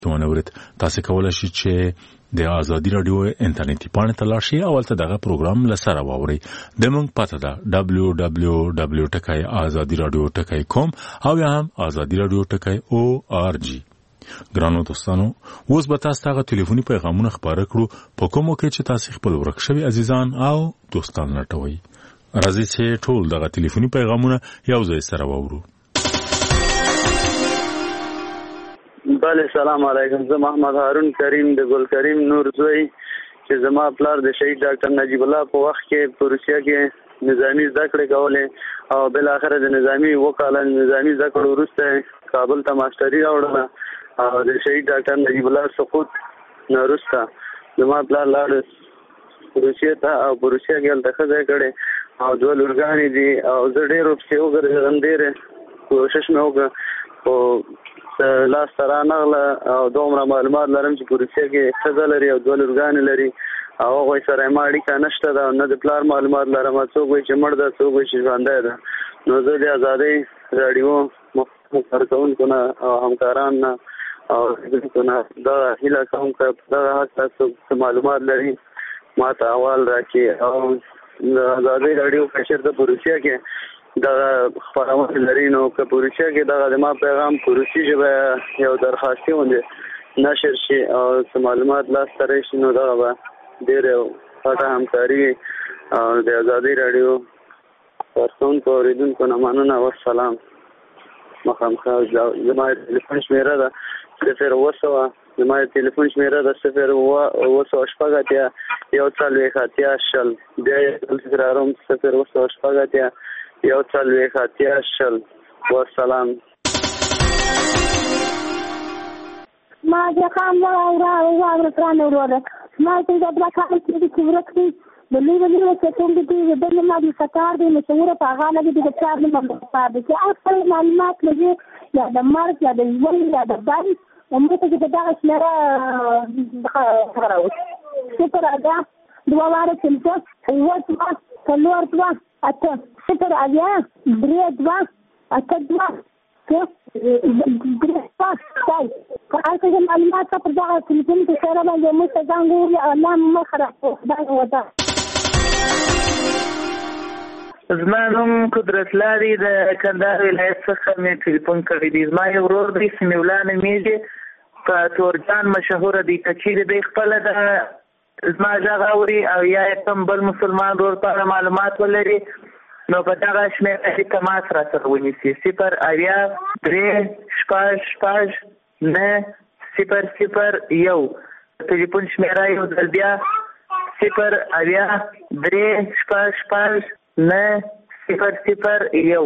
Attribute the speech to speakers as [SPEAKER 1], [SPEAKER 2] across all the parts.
[SPEAKER 1] تونورید تاسو کولای شئ چې د آزادی رادیو انټرنیټي پاڼې ته لاړ شئ او هلته دغه پروګرام لسره واورئ. زموږ پته ده www.azadiradio.com او یا هم azadiradio.org. ګرانو دوستانو، اوس به تاسو ته ټلیفوني پیغامونه خبره کړو په کومو کې چې تاسو خپل ورک شوي عزیزان او دوستان لټوي. راځي چې ټول دغه ټلیفوني پیغامونه یو ځای سره واورو.
[SPEAKER 2] بله، سلام علیکم. زه محمد هارون کریم د ګل کریم نور زوی چې زما پلار د شهید ډاکټر نجیب الله په وخت کې په روسیه کې نظامی زده کړې کولې او بل اخر د نظامی وکاله نظامی زده کړو وروسته کابل ته ماستري راوړله او د شهید ډاکټر نجیب الله سقوط نه وروسته زما پلار لاړ روسیه ته او په روسیه کې هلته ښه ځای کړی او دوه لورګانې دي او زه ډېر ورپسې وګرځېدم، ډېر کوشش مې وکړ خو لاس ته رانغله او دومره معلومات لرم چې په روسیه کې ښځه لري او دوه لورګانې لري او هغوی سره یې ما اړیکه نشته ده، نه د پلار معلومات لرم، څوک وایي چې مړ ده، څوک وایي چې ژوندی ده. نو زه د ازادۍ راډیو کارکوونکو نه او همکاران نه او نه دغه هیله کوم که دغه حق تاسو معلومات لري ما ته احوال راکړي او د ازادۍ راډیو که چېرته په روسیه کې دغه خپرونه لري نو که په روسیه کې دغه د ما پیغام په روسي ژبه یو درخواستي غوندې نشر شي او څه معلومات لاسته راشي نو دغه به ډېره غټه همکاري او د ازادۍ راډیو کارکوونکو اورېدونکو نه مننه. والسلام. مخامخ زما تلیفون شمېره ده 0 زما تلیفون شمېره ده 0 1 بیا یې تکرارم 0 1 والسلام.
[SPEAKER 3] ما د خام واغره ترانه وروده ما ته د بلاکانو کې ورکړي د لیدلو چې څنګه دي د ما د سکار د مشوره په هغه لګي د چار نه مفاده چې اصل معلومات لږه یا د مرګ یا د ژوند یا د باندې موږ ته د دغه شمېره خبرو سپر ادا دوه واره چې څلور دوه اته سپر ادا درې دوه اته دوه که معلومات پر دغه تلیفون کې سره باندې موږ ته ځان ګوري الله مو خراب ودا.
[SPEAKER 4] زما نوم قدرت لاري د کندهار ولایت څخه مې ټلیفون کړی دی. زما یو ورور دی سمیع الله نومیږي په تورجان مشهوره دی که چیرې دی خپله د زما غږ اوري او یا کوم بل مسلمان ورور په اړه معلومات ولري نو په دغه شمېره کې تماس را سره ونیسي 0 3 6 9 0 1 ټلیفون شمېره یو ځل بیا 0 3 6 9 0 1.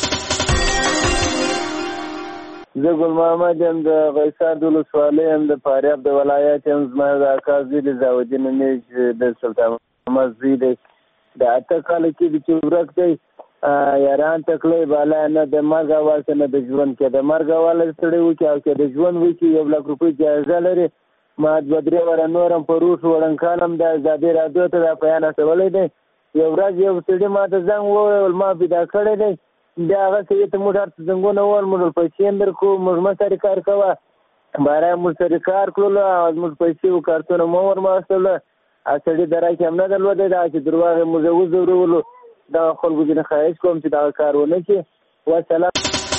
[SPEAKER 5] زه ګل محمد یم د غیسان د ولسوالۍ یم د فاریاب د ولایت یم. زما د اکا زوی د ضیاءالدین میش د سلطان محمد زوی دی د اته کاله کې چې ورک دی یاران تکلی بالا نه د مرګ اول نه د ژوند کې د مرګ اول سړی وکي او کې د ژوند وکي 1 لک روپۍ جایزه لري. ما د بدرې ور نورم په روس وړنکانم د ازادي رادیو ته د بیان استولې دی. یو ورځ یو سړی ما ته زنګ وویل ما پیدا کړی دی بیا هغه سړي ته موږ هرڅه زنګونه وویل موږ پیسې درکړو موږ سره کار کوه باره موږ سره کار کړلو او موږ پیسې وکړتونه مو ورماستله سړي درای کې هم نه درلودی دا چې درواغ موږ وزورولو دا خلکو ځینې خواهش کوم چې دا کار ونه کړي. والسلام.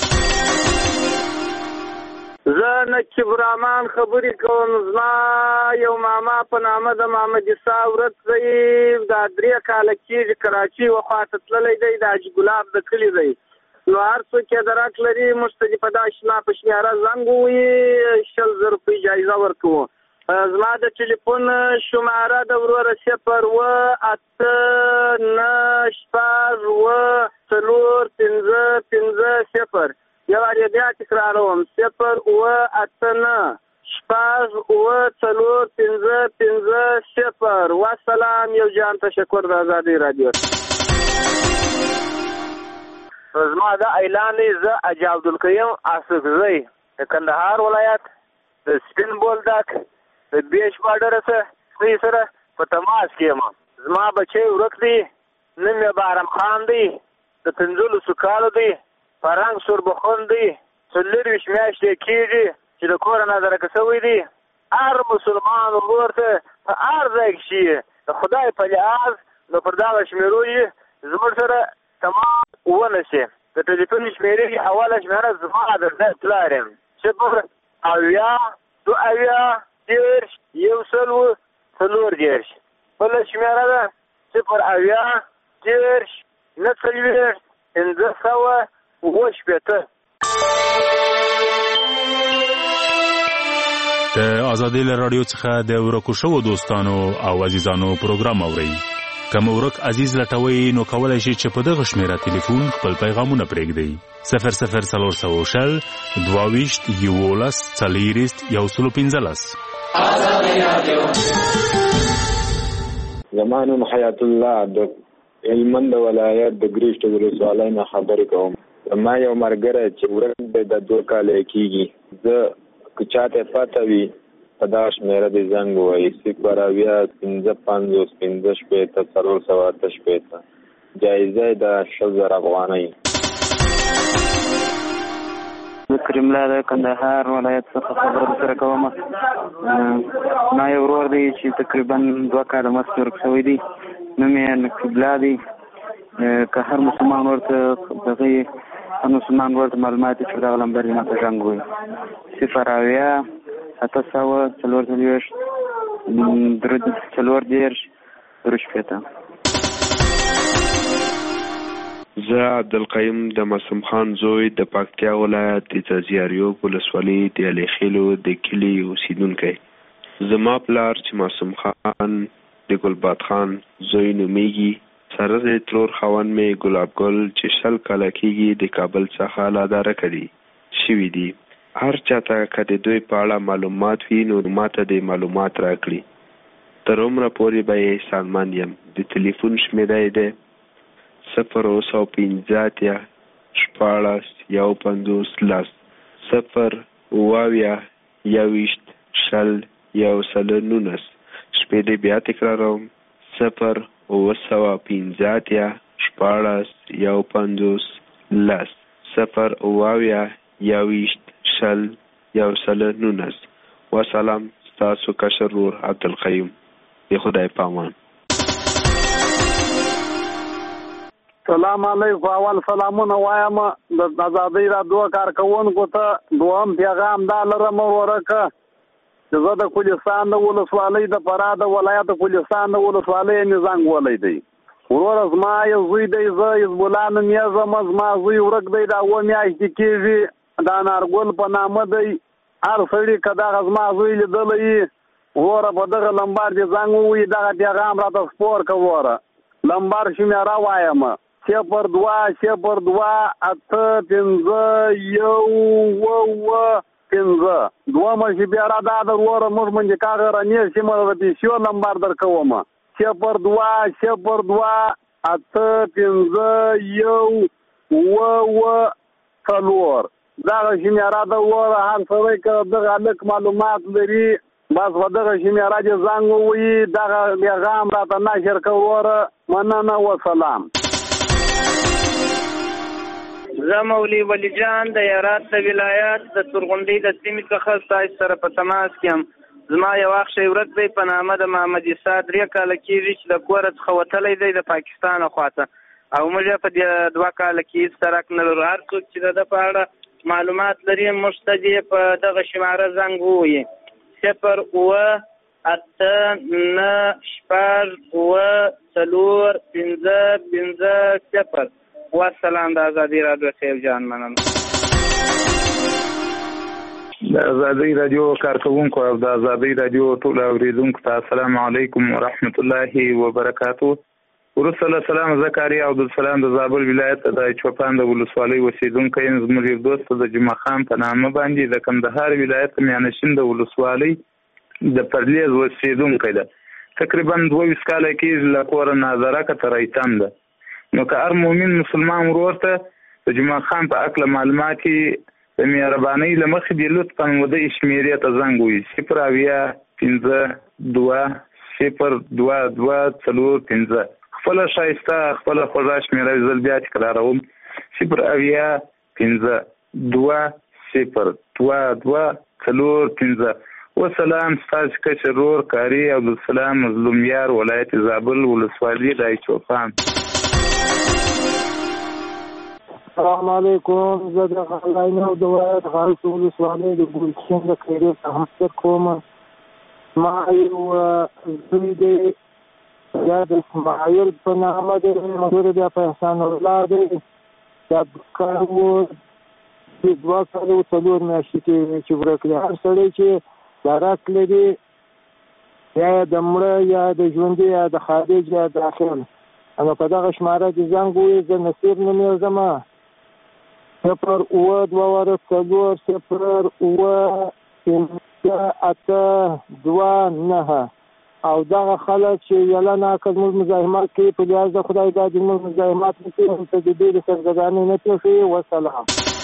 [SPEAKER 2] زه نقیب الرحمن خبرې کوم. زما یو ماما په نامه د محمد عیسی ورک دی دا 3 کاله کېږي کراچي وخواته تللی دی د حاجي ګلاب د کلي دی نو هر څوک یې درک لري موږ ته په دا شنا په شمېره زنګ ووایي 100,000 روپۍ جایزه ورکوو. زما د ټلیفون شماره د وروره 0 8 9 4 5 یو وارې بیا تکراروم 0 8 9 4 5 والسلام. یو جان تشکر د ازادۍ راډیو. زما د اعلان زه حاجي عبدالقیوم اسدزی د کندهار ولایت د سپین بولدک د بیش بارډر سره په تماس کې یم. زما بچی ورک دی نوم یې بارم خان دی د 15 کالو دی فرنګ سوربخون دی 24 میاشتې کېږي چې د کور نه درکه شوی دی هر مسلمان ورور ته په هر ځای کې شي د خدای په لحاظ نو پر دغه شمیرو یې زموږ سره تمام ونشي د ټلیفون شمیرې اوله شمیره زما د ځای پلار یم 080 بله شمیره ده 080
[SPEAKER 1] د آزادۍ له راډیو څخه د ورکو شوو دوستانو او عزیزانو پروګرام اورئ. که مو ورک عزیز لټوئ نو کولی شئ چې په دغه شمیره تلیفون خپل پیغامونه پرېږدئ. 00307
[SPEAKER 6] آزادۍ راډیو.
[SPEAKER 7] زما نوم حیات الله د هلمند ولایت د ګریشت ولسوالۍ نه خبرې کوم. ما یو ملګری چې ورک دی د 2 کاله کېږي. زه که چاته پته وي په دغه شمېره دې زنګ ووایي 080550408 جایزه یې د 100,000 افغانۍ.
[SPEAKER 8] کریم الله د کندهار ولایت څخه خبره سره کوم. ما یو ورور دی چې تقریبا 2 کاله مخکې ورک شوی دی. نوم یې نقیب الله دی. که هر مسلمان ورته معلومات چې دغه نمبر یې ماته زنګ ووایي 080
[SPEAKER 9] زه عبدالقیم د معصوم خان زوی د پکتیا ولایت د ځاځیاریو ولسوالۍ د علیخیلو د کلي اوسیدونکی. زما پلار چې معصوم خان د ګلباد خان زوی نومیږي. سره د ترور خاوند مې ګلاب ګل چې 100 کاله کېږي د کابل څخه لاداره کړي شوي دي. هر چاته که د دوی په اړه معلومات وي نو ماته د معلومات راکړي. تر عمره پورې به یې احسانمند یم. د تلیفون شمېره یې ده 015 16 15 0 شپېدې بیا تکراروم 015 16 15 وسلام. ستاسو کشر ورور عبدالقیم. د خدای پامان.
[SPEAKER 2] سلام علیکم. اول سلامونه وایم د آزادۍ راډیو کارکوونکو ته. دوهم پیغام دا لرم ورکه چې زه د کوهستان د ولسوالۍ د فراه د ولایت کوهستان د ولسوالۍ نه زنګ ولی دی. ورور زما یو زوی دی، زه حزب الله نوم یې زما زوی ورک دی. دا 2 میاشتې کېږي. دا نارګل په نامه دی. هر سړي که دغه زما زوی لیدلی وروره په دغه لمبر دې زنګ ووایي دغه پیغام راته سپور که وروره. لمبر شمیره وایم 0208515. دومه شمیره دا د وروره موږ منځ کاغه رانې سیمه د پیسو لمبر درکوم 0208515 دغه شمیره د وروره هر سړی که دغه لږ معلومات لري بس په دغه شمیره دې زنګ ووایي دغه پیغام راته نشر که وروره. مننه وسلام.
[SPEAKER 4] زه مولوي ولی جان د هرات د ولایت د تورغونډۍ د سیمې څخه ستاسو سره په تماس کې یم. زما یو اخ شی ورک دی په نامه د محمد عیسی 3 کاله کېږي چې د کوره څخه وتلی دی د پاکستان خواته او موږ په دې 2 کاله کې هېڅ سرک نه لرو. هر څوک چې د ده په اړه معلومات لري موږ ته دې په دغه شماره زنګ ووایي 089841550. والسلام. د آزادۍ راډیو خیل جان مننه.
[SPEAKER 10] د آزادۍ راډیو کارکوونکو او د آزادۍ راډیو ټول اوریدونکو ته السلام علیکم ورحمت الله وبرکاتو. وروسته له سلام زکریا عبدالسلام د زابل ولایت د چوپان د ولسوالۍ اوسیدونکی یم. زموږ یو دوست د جمعه خان په نامه باندې د کندهار ولایت میانشین د ولسوالۍ د پرلیز اوسیدونکی ده. تقریبا 22 کاله کېږي له کوره ناظره که تر ایتم ده. نو که هر مؤمن مسلمان ورور ته د جمعه خان په اکله معلومات د مهربانۍ له مخې دې لطفا ودې شمېرې ته زنګ ووایي 08015022245. خپله ښایسته خپله خوږه شمېره زه بیا تکراروم 08015022245. 415. وسلام ستاسو کشر ورور کاری عبدالسلام مظلوم یار ولایت زابل ولسوالي دای چوپان.
[SPEAKER 5] السلام علیکم. زه د غلاین او د ولایت غالب ولسوالۍ د ګلشن د خیري تحصیل کوم. ما یو زوی دی یا د اسماعیل په نامه دی، مشهور دی په احسان الله دی. دا کار و د 2 کال او 4 میاشتې کې چې ورک دی. هر سړی چې دارات لري یا د مړه یا د ژوندي یا د خارج یا داخل، اما په دغه شماره د زنګ وي زه نصیر نوم یې زما 0 او دغه خلک چې یلا ناکل موږ مزاحمت کوي په لیاز د خدای دا د موږ مزاحمت کوي ته د دې سرګردانۍ نه پېښوي. وسلام.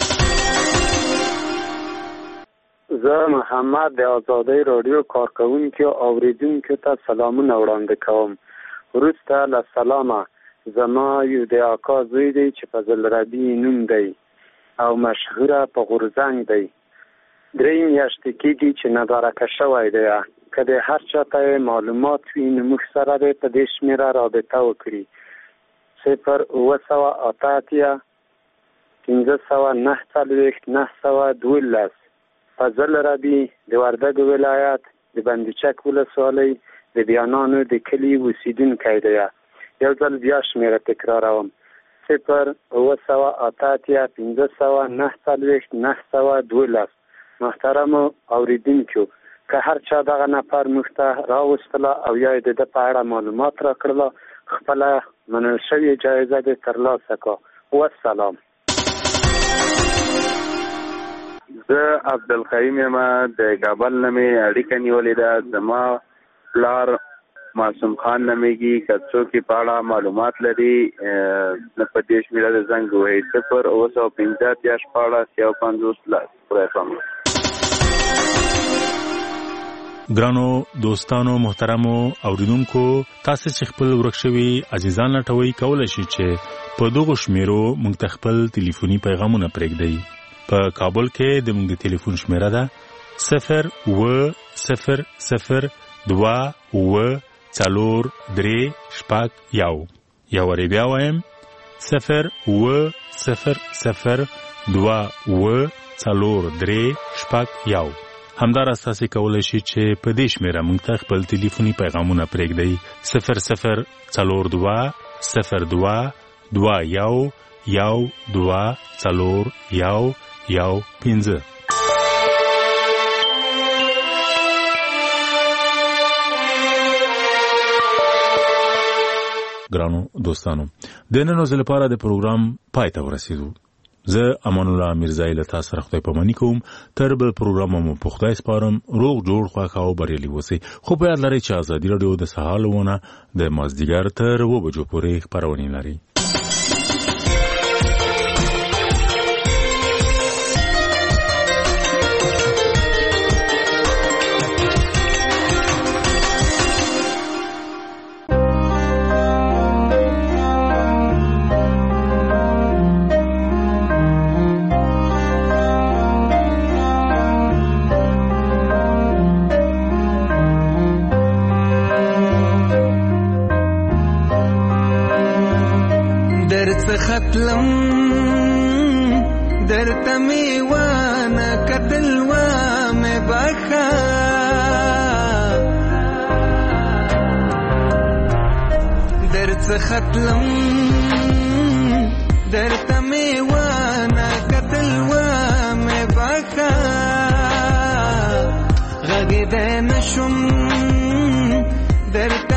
[SPEAKER 2] زه محمد د آزادۍ رادیو کارکوونکو او اوریدونکو ته سلامونه وړاندې کوم. وروسته له سلامه زما یو د اکا زوی دی چې فضل ربی نوم دی او مشهوره په غورځنګ دی. 3 میاشتې کېږي چې نظارکه شوی دی. که د هر چا ته معلومات وي نو موږ سره دی په دې شمېره رابطه وکړي. 0 548 فضل ربی د وردګ ولایت د بندچک ولسوالۍ د بیانانو د کلي اوسیدونکی دی. یو ځل بیا شمېره تکراروم 0 محترمو اوریدونکو، که هر چا دغه نفر موږ ته راوستله او یا د ده په اړه معلومات راکړله، خپله منل شوې جایزه دې ترلاسه کړه. والسلام.
[SPEAKER 11] زه عبدالقیوم یم د کابل نه مې اړیکه نیولې ده. زما پلار معصوم خان نومیږي. که څوک یې په اړه معلومات لري نه په دې شمېره د زنګ ووهئ 0
[SPEAKER 1] ګرانو دوستانو محترمو اوریدونکو، تاسو چې خپل ورک شوي عزیزان لټوي کولای شئ چې په دغه شمیرو موږ ته خپل ټلیفوني پیغامونه پرېږدئ. په کابل کې د موږ د ټلیفون شمیره ده 0 یو وری بیا وایم 0 همدار اساسي کولای شي چې په دې شمیره موږ ته خپل ټلیفوني پیغامونه پرېږدئ 0022122 ګرانو دوستانو، د نن ورځې لپاره د پروګرام پای ته ورسېدو. زه امان الله میرزایی له تاسو سره خدای پاماني کوم. تر بل پروګرام مو په خدای سپارم. روغ جوړ خوښ او بریالي اوسئ. خو په یاد لرئ چې ازادي راډیو د سهار لونه د مازدیګر تر 2 بجو پورې خپرونې لري.
[SPEAKER 12] ختلم درته می وانه کتل و می بخا درته ختلم درته می وانه کتل و می بخا غږ دې نشم درته